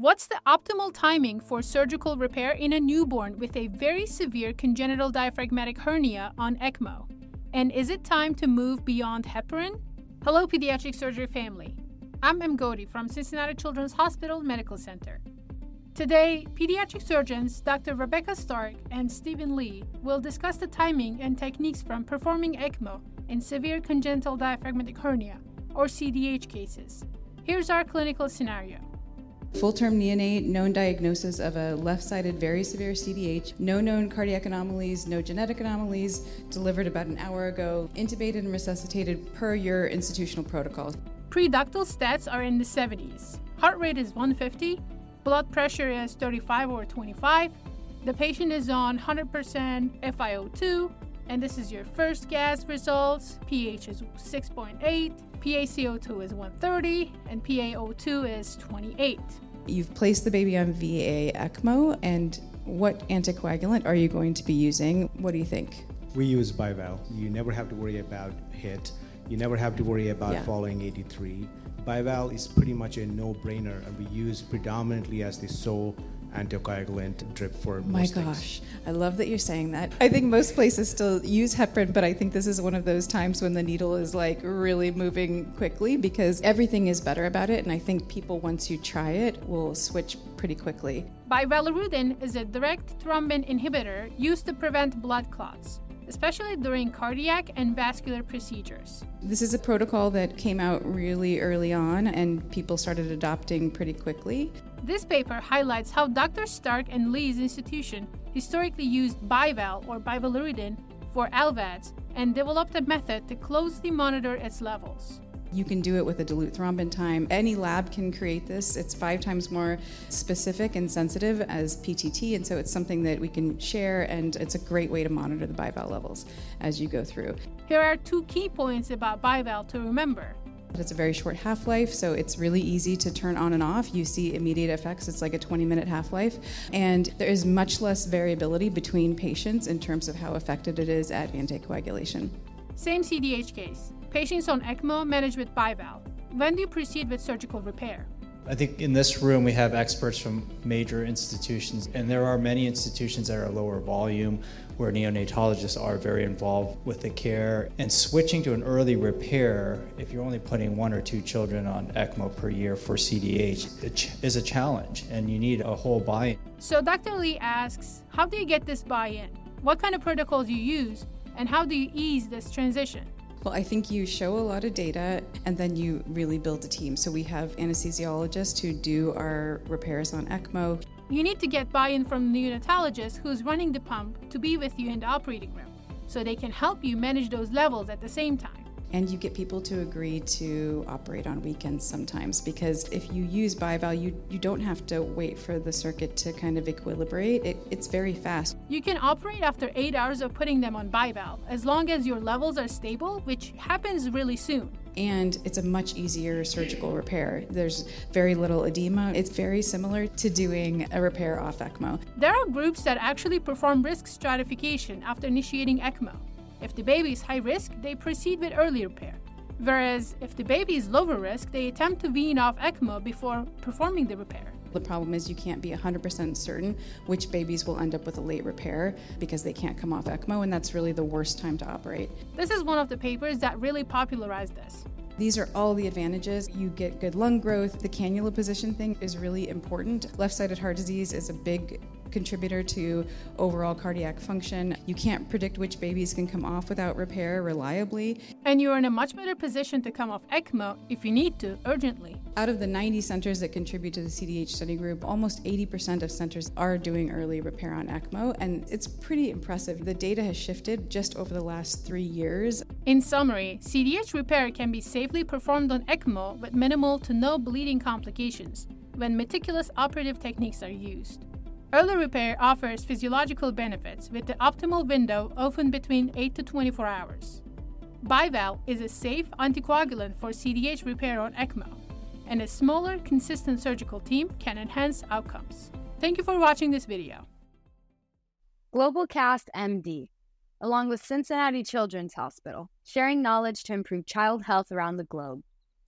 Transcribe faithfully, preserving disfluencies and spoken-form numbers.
What's the optimal timing for surgical repair in a newborn with a very severe congenital diaphragmatic hernia on ECMO? And is it time to move beyond heparin? Hello, pediatric surgery family. I'm M. Godi from Cincinnati Children's Hospital Medical Center. Today, pediatric surgeons Doctor Rebecca Stark and Stephen Lee will discuss the timing and techniques from performing ECMO in severe congenital diaphragmatic hernia, or C D H cases. Here's our clinical scenario. Full-term neonate, known diagnosis of a left-sided very severe C D H, no known cardiac anomalies, no genetic anomalies, delivered about an hour ago, intubated and resuscitated per your institutional protocol. Pre-ductal stats are in the seventies. Heart rate is one fifty. Blood pressure is thirty-five over twenty-five. The patient is on one hundred percent F i O two, and this is your first gas results. pH is six point eight, P a C O two is one thirty, and P a O two is twenty-eight. You've placed the baby on V A ECMO, and what anticoagulant are you going to be using? What do you think? We use Bival. You never have to worry about hit. You never have to worry about Yeah. following eighty-three. Bival is pretty much a no-brainer, and we use predominantly as the sole anticoagulant drip for My most gosh, things. I love that you're saying that. I think most places still use heparin, but I think this is one of those times when the needle is like really moving quickly because everything is better about it, and I think people, once you try it, will switch pretty quickly. Bivalirudin is a direct thrombin inhibitor used to prevent blood clots, especially during cardiac and vascular procedures. This is a protocol that came out really early on, and people started adopting pretty quickly. This paper highlights how Doctor Stark and Lee's institution historically used Bival or bivalirudin for L V A Ds and developed a method to closely monitor its levels. You can do it with a dilute thrombin time. Any lab can create this. It's five times more specific and sensitive as P T T, and so it's something that we can share, and it's a great way to monitor the Bival levels as you go through. Here are two key points about Bival to remember. It's a very short half-life, so it's really easy to turn on and off. You see immediate effects. It's like a twenty-minute half-life, and there is much less variability between patients in terms of how effective it is at anticoagulation. Same C D H case. Patients on ECMO managed with Bival. When do you proceed with surgical repair? I think in this room we have experts from major institutions, and there are many institutions that are lower volume where neonatologists are very involved with the care. And switching to an early repair, if you're only putting one or two children on ECMO per year for C D H, it ch- is a challenge, and you need a whole buy-in. So Doctor Lee asks, how do you get this buy-in? What kind of protocols you use, and how do you ease this transition? Well, I think you show a lot of data, and then you really build a team. So we have anesthesiologists who do our repairs on ECMO. You need to get buy-in from the neonatologist who's running the pump to be with you in the operating room, so they can help you manage those levels at the same time. And you get people to agree to operate on weekends sometimes, because if you use Bival, you, you don't have to wait for the circuit to kind of equilibrate. It, it's very fast. You can operate after eight hours of putting them on Bival, as long as your levels are stable, which happens really soon. And it's a much easier surgical repair. There's very little edema. It's very similar to doing a repair off ECMO. There are groups that actually perform risk stratification after initiating ECMO. If the baby is high risk, they proceed with early repair. Whereas if the baby is lower risk, they attempt to wean off ECMO before performing the repair. The problem is you can't be one hundred percent certain which babies will end up with a late repair because they can't come off ECMO, and that's really the worst time to operate. This is one of the papers that really popularized this. These are all the advantages. You get good lung growth. The cannula position thing is really important. Left-sided heart disease is a big contributor to overall cardiac function. You can't predict which babies can come off without repair reliably. And you're in a much better position to come off ECMO if you need to, urgently. Out of the ninety centers that contribute to the C D H study group, almost eighty percent of centers are doing early repair on ECMO, and it's pretty impressive. The data has shifted just over the last three years. In summary, C D H repair can be safely performed on ECMO with minimal to no bleeding complications when meticulous operative techniques are used. Early repair offers physiological benefits with the optimal window often between eight to twenty-four hours. Bival is a safe anticoagulant for C D H repair on ECMO, and a smaller, consistent surgical team can enhance outcomes. Thank you for watching this video. GlobalCast M D, along with Cincinnati Children's Hospital, sharing knowledge to improve child health around the globe.